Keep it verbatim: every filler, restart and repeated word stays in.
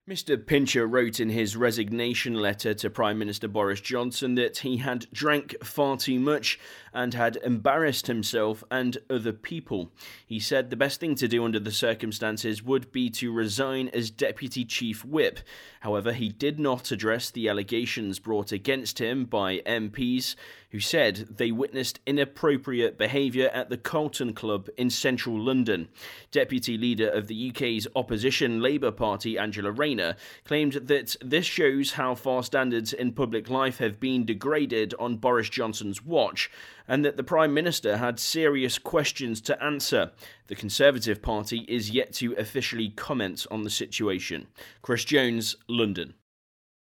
Mister Pincher wrote in his resignation letter to Prime Minister Boris Johnson that he had drank far too much and had embarrassed himself and other people. He said the best thing to do under the circumstances would be to resign as Deputy Chief Whip. However, he did not address the allegations brought against him by M Ps who said they witnessed inappropriate behaviour at the Carlton Club in central London. Deputy Leader of the U K's opposition Labour Party, Angela Rayner, claimed that this shows how far standards in public life have been degraded on Boris Johnson's watch, and that the Prime Minister had serious questions to answer. The Conservative Party is yet to officially comment on the situation. Chris Jones, London.